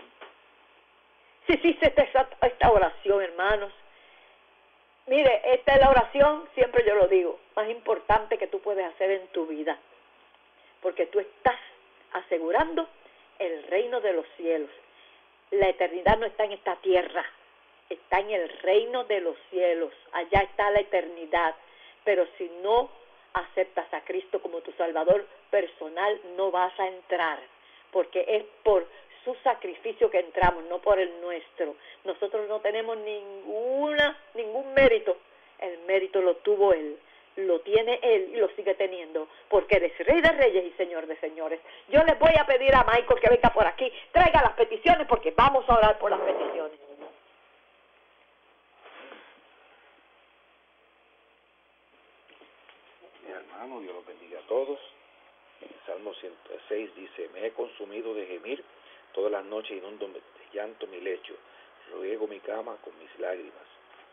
Si hiciste esta, esta oración, hermanos, mire, esta es la oración, siempre yo lo digo, más importante que tú puedes hacer en tu vida. Porque tú estás asegurando el reino de los cielos. La eternidad no está en esta tierra, está en el reino de los cielos. Allá está la eternidad. Pero si no aceptas a Cristo como tu Salvador personal, no vas a entrar, porque es por su sacrificio que entramos, no por el nuestro. Nosotros no tenemos ninguna, ningún mérito. El mérito lo tuvo Él, lo tiene Él y lo sigue teniendo, porque eres Rey de Reyes y Señor de Señores. Yo les voy a pedir a Michael que venga por aquí, traiga las peticiones, porque vamos a orar por las peticiones. Mi hermano, Dios los bendiga a todos. En el Salmo ciento seis dice: me he consumido de gemir, todas las noches inundo de llanto mi lecho, riego mi cama con mis lágrimas.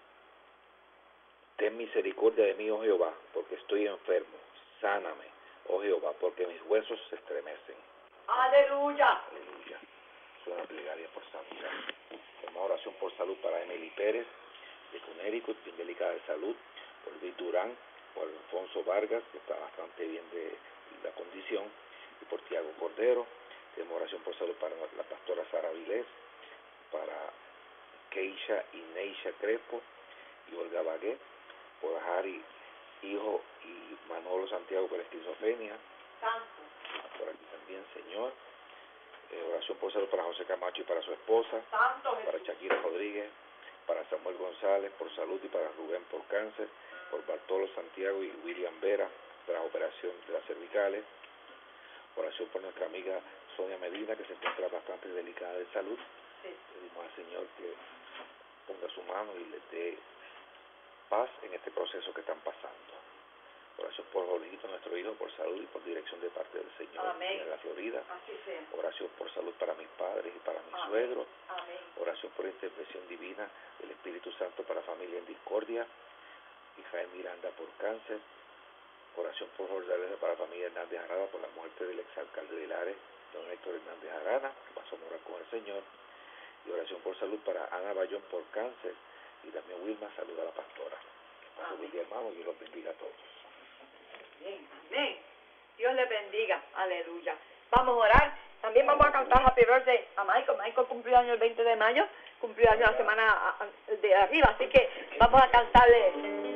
Ten misericordia de mí, oh Jehová, porque estoy enfermo. Sáname, oh Jehová, porque mis huesos se estremecen. ¡Aleluya! Aleluya. Es una plegaria por sanidad. Una oración por salud para Emily Pérez, de Connecticut, bien delicada de salud, por Luis Durán, por Alfonso Vargas, que está bastante bien de la condición, y por Tiago Cordero. Tenemos oración por salud para la pastora Sara Vilés, para Keisha y Neisha Crespo y Olga Bagué, por Harry, hijo, y Manolo Santiago por esquizofrenia. Santo. Por aquí también, Señor. Eh, oración por salud para José Camacho y para su esposa. Santo. Para Shakira Rodríguez, para Samuel González por salud y para Rubén por cáncer, por Bartolo Santiago y William Vera para operación de las cervicales. Oración por nuestra amiga Sonia Medina, que se encuentra bastante delicada de salud. Sí. Pedimos al Señor que ponga su mano y les dé paz en este proceso que están pasando. Oración por Jorgito, nuestro hijo, por salud y por dirección de parte del Señor. Amén. En la Florida. Así sea. Oración por salud para mis padres y para mi Amén. Suegro. Amén. Oración por intervención divina del Espíritu Santo para familia en discordia. Israel Miranda por cáncer. Oración por Jorge Alves para la familia Hernández Arana por la muerte del exalcalde de Lares, don Héctor Hernández Arana, que pasó a morar con el Señor. Y oración por salud para Ana Bayón por cáncer. Y también Wilma saluda a la pastora. Que pase buen día, hermano, y los bendiga a todos. Amén, amén. Dios les bendiga, aleluya. Vamos a orar. También vamos a cantar Happy Birthday a Michael. Michael cumplió año el veinte de mayo, cumplió año la semana de arriba, así que vamos a cantarle.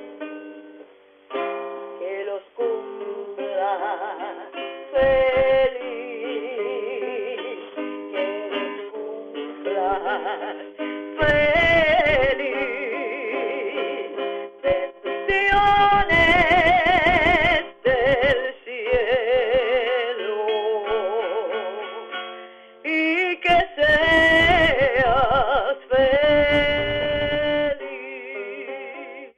Que los cumpla feliz, que los cumpla feliz, bendiciones del cielo, y que seas feliz.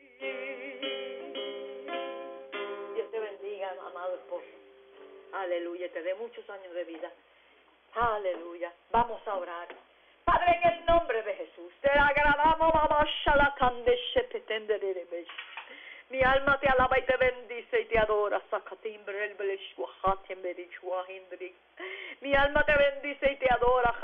Dios te bendiga, amado esposo. Aleluya, te dé muchos años de vida. Aleluya. Vamos a orar. Padre, en el nombre de Jesús, te agradamos, mi alma te alaba y te bendice y te adora. Mi alma te bendice y te adora.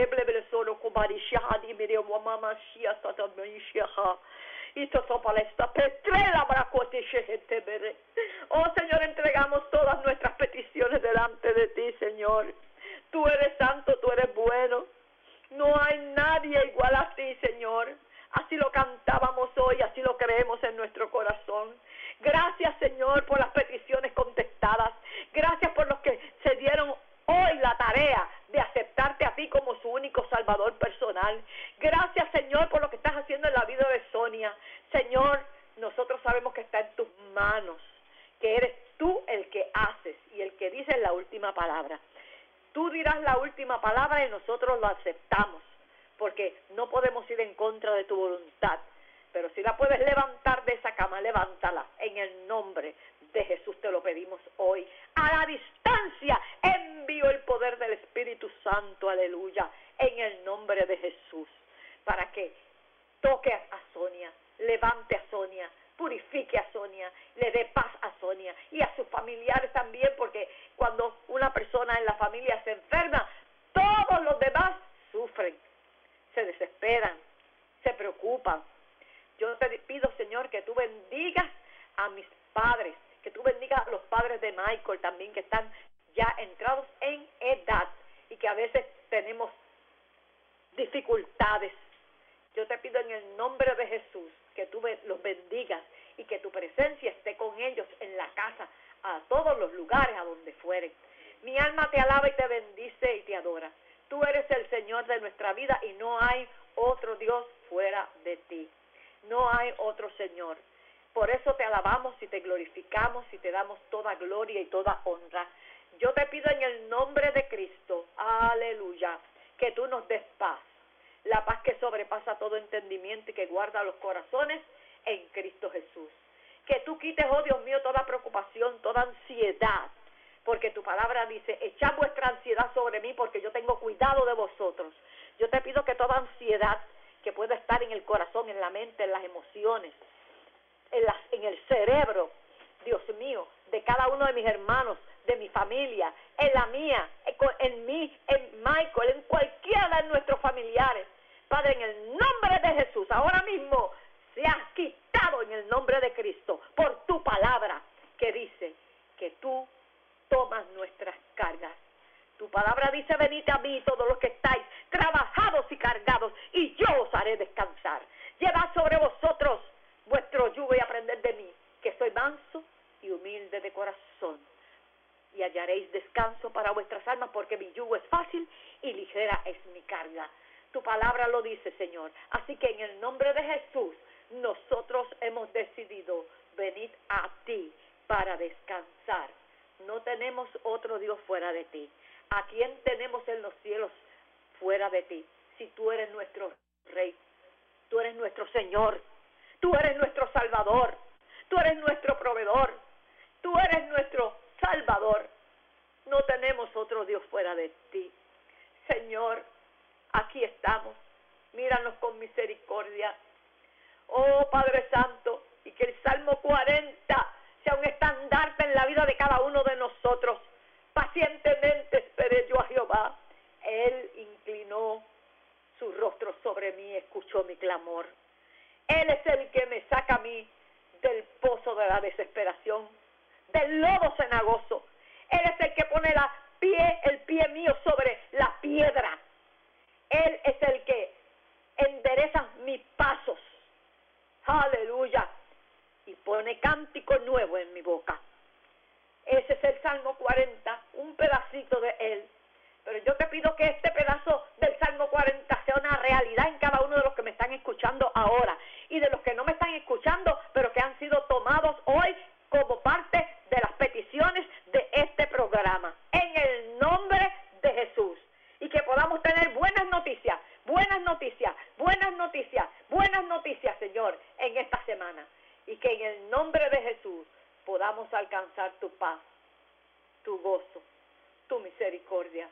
Oh Señor, entregamos todas nuestras peticiones delante de ti, Señor. Tú eres santo, tú eres bueno. No hay nadie igual a ti, Señor. Así lo cantábamos hoy, así lo creemos en nuestro corazón. Gracias, Señor, por las peticiones contestadas. Gracias por los que se dieron hoy la tarea de aceptarte a ti como su único salvador personal. Gracias, Señor, por lo que estás haciendo en la vida de Sonia. Señor, nosotros sabemos que está en tus manos, que eres tú el que haces y el que dice la última palabra. Tú dirás la última palabra y nosotros lo aceptamos, porque no podemos ir en contra de tu voluntad. Pero si la puedes levantar de esa cama, levántala. En el nombre de Jesús te lo pedimos hoy. A la distancia envío el poder del Espíritu Santo, aleluya, en el nombre de Jesús, para que toque a Sonia, levante a Sonia, purifique a Sonia, le dé paz a Sonia y a sus familiares también, porque cuando una persona en la familia se enferma, todos los demás sufren, se desesperan, se preocupan. Yo te pido, Señor, que tú bendigas a mis padres, que tú bendigas a los padres de Michael también, que están ya entrados en edad y que a veces tenemos dificultades. Yo te pido en el nombre de Jesús que tú los bendigas y que tu presencia esté con ellos en la casa, a todos los lugares a donde fueren. Mi alma te alaba y te bendice y te adora. Tú eres el Señor de nuestra vida y no hay otro Dios fuera de ti. No hay otro Señor. Por eso te alabamos y te glorificamos y te damos toda gloria y toda honra. Yo te pido en el nombre de Cristo, aleluya, que tú nos des paz. La paz que sobrepasa todo entendimiento y que guarda los corazones en Cristo Jesús. Que tú quites, oh Dios mío, toda preocupación, toda ansiedad, porque tu palabra dice, echad vuestra ansiedad sobre mí porque yo tengo cuidado de vosotros. Yo te pido que toda ansiedad que pueda estar en el corazón, en la mente, en las emociones, en, las, en el cerebro, Dios mío, de cada uno de mis hermanos, de mi familia, en la mía, en mí, en Michael, en cualquiera de nuestros familiares. Padre, en el nombre de Jesús, ahora mismo se ha quitado en el nombre de Cristo por tu palabra que dice que tú tomas nuestras cargas, Tu palabra dice, venid a mí todos los que estáis trabajados y cargados, y yo os haré descansar. Llevad sobre vosotros vuestro yugo y aprended de mí, que soy manso y humilde de corazón, y hallaréis descanso para vuestras almas, porque mi yugo es fácil y ligera es mi carga. Tu palabra lo dice, Señor. Así que en el nombre de Jesús, nosotros hemos decidido venir a ti para descansar. No tenemos otro Dios fuera de ti. ¿A quién tenemos en los cielos fuera de ti? Si tú eres nuestro Rey, tú eres nuestro Señor, tú eres nuestro Salvador, tú eres nuestro proveedor, tú eres nuestro Salvador. No tenemos otro Dios fuera de ti. Señor, aquí estamos. Míranos con misericordia. Oh Padre Santo, y que el Salmo cuarenta sea un estandarte en la vida de cada uno de nosotros. Pacientemente esperé yo a Jehová. Él inclinó su rostro sobre mí, escuchó mi clamor. Él es el que me saca a mí del pozo de la desesperación, del lodo cenagoso. Él es el que pone la pie, el pie mío sobre la piedra. Él es el que endereza mis pasos. Aleluya. Y pone cántico nuevo en mi boca. Ese es el Salmo cuarenta, un pedacito de él. Pero yo te pido que este pedazo del Salmo cuarenta sea una realidad en cada uno de los que me están escuchando ahora. Y de los que no me están escuchando, pero que han sido tomados hoy como parte de las peticiones de este programa. En el nombre de Jesús. Y que podamos tener buenas noticias, buenas noticias, buenas noticias, buenas noticias, Señor, en esta semana. Y que en el nombre de Jesús podamos alcanzar tu paz, tu gozo, tu misericordia.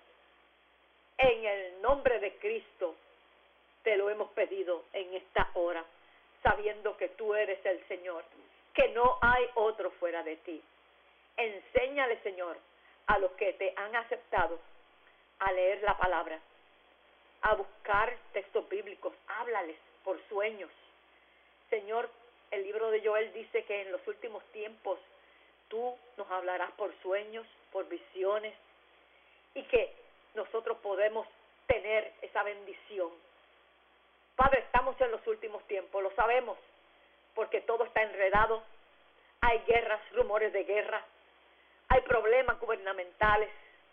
En el nombre de Cristo te lo hemos pedido en esta hora, sabiendo que tú eres el Señor, que no hay otro fuera de ti. Enséñale, Señor, a los que te han aceptado a leer la palabra, a buscar textos bíblicos, háblales por sueños. Señor, el libro de Joel dice que en los últimos tiempos tú nos hablarás por sueños, por visiones, y que nosotros podemos tener esa bendición. Padre, estamos en los últimos tiempos, lo sabemos, porque todo está enredado. Hay guerras, rumores de guerra, hay problemas gubernamentales.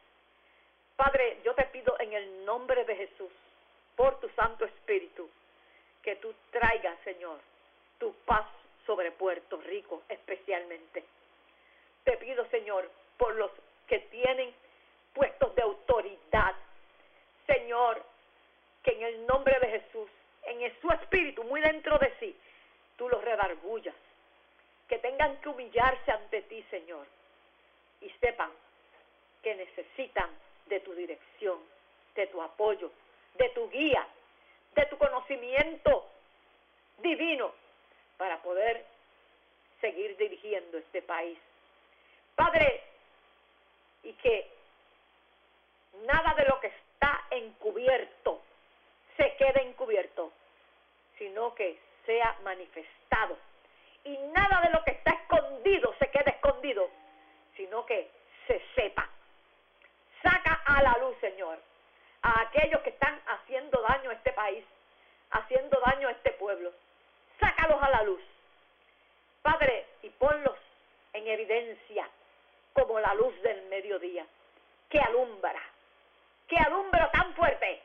Padre, yo te pido en el nombre de Jesús, por tu Santo Espíritu, que tú traigas, Señor, tu paz sobre Puerto Rico especialmente. Te pido, Señor, por los que tienen puestos de autoridad, Señor, que en el nombre de Jesús, en su espíritu, muy dentro de sí, tú los redargullas, que tengan que humillarse ante ti, Señor, y sepan que necesitan de tu dirección, de tu apoyo, de tu guía, de tu conocimiento divino, para poder seguir dirigiendo este país. Padre, y que nada de lo que está encubierto se quede encubierto, sino que sea manifestado. Y nada de lo que está escondido se quede escondido, sino que se sepa. Saca a la luz, Señor, a aquellos que están haciendo daño a este país, haciendo daño a este pueblo. Sácalos a la luz, Padre, y ponlos en evidencia como la luz del mediodía, que alumbra, que alumbra tan fuerte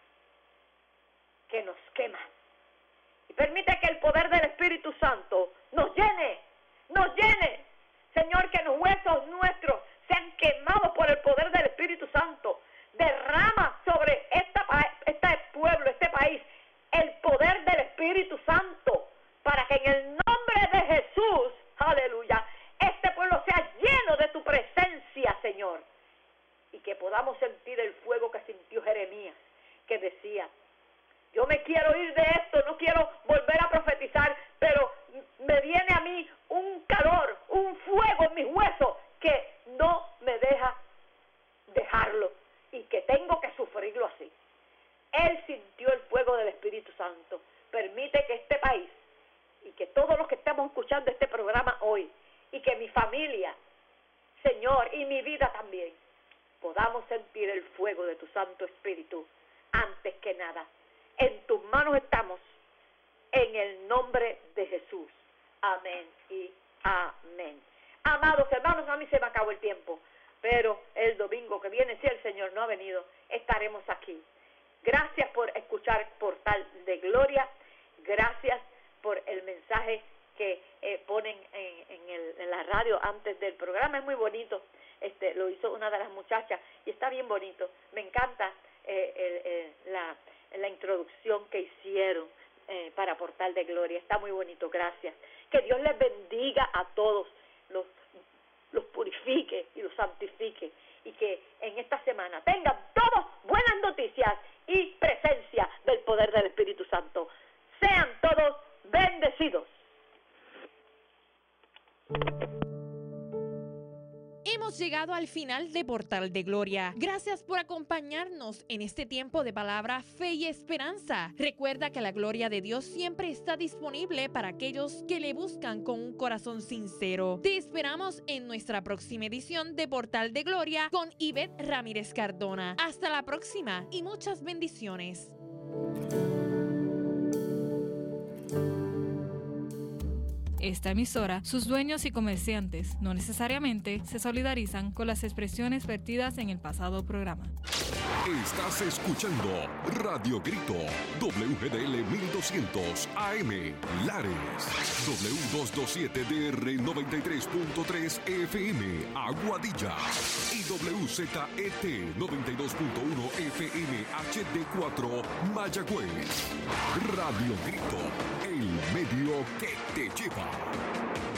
que nos quema. Y permite que el poder del Espíritu Santo nos llene, nos llene. Señor, que los huesos nuestros sean quemados por el poder del Espíritu Santo. Derrama sobre esta, este pueblo, este país, el poder del Espíritu Santo, para que en el nombre de Jesús, aleluya, este pueblo sea lleno de tu presencia, Señor, y que podamos sentir el fuego que sintió Jeremías, que decía: yo me quiero ir de esto, no quiero volver a profetizar, pero me viene a mí un calor, un fuego en mis huesos que no me deja dejarlo y que tengo que sufrirlo así. Él sintió el fuego del Espíritu Santo. Permite que este país y que todos los que estamos escuchando este programa hoy, y que mi familia, Señor, y mi vida también, podamos sentir el fuego de tu Santo Espíritu antes que nada. En tus manos estamos, en el nombre de Jesús. Amén y amén. Amados hermanos, a mí se me acabó el tiempo, pero el domingo que viene, si el Señor no ha venido, estaremos aquí. Gracias por escuchar Portal de Gloria. Gracias por el mensaje que eh, ponen en, en, el, en la radio antes del programa. Es muy bonito. Este, lo hizo una de las muchachas y está bien bonito. Me encanta eh, el, el, la, la introducción que hicieron eh, para Portal de Gloria. Está muy bonito. Gracias. Que Dios les bendiga a todos, los, los purifique y los santifique, y que en esta semana tengan todos buenas noticias y presencia del poder del Espíritu Santo. Sean todos bendecidos. Hemos llegado al final de Portal de Gloria. Gracias por acompañarnos en este tiempo de palabra, fe y esperanza. Recuerda que la gloria de Dios siempre está disponible para aquellos que le buscan con un corazón sincero. Te esperamos en nuestra próxima edición de Portal de Gloria con Ivette Ramírez Cardona. Hasta la próxima y muchas bendiciones. Esta emisora, sus dueños y comerciantes no necesariamente se solidarizan con las expresiones vertidas en el pasado programa. Estás escuchando Radio Grito, W G D L mil doscientos A M, Lares, W doscientos veintisiete D R noventa y tres punto tres F M, Aguadilla, y W Z E T noventa y dos punto uno F M H D cuatro, Mayagüez. Radio Grito, el medio que te lleva.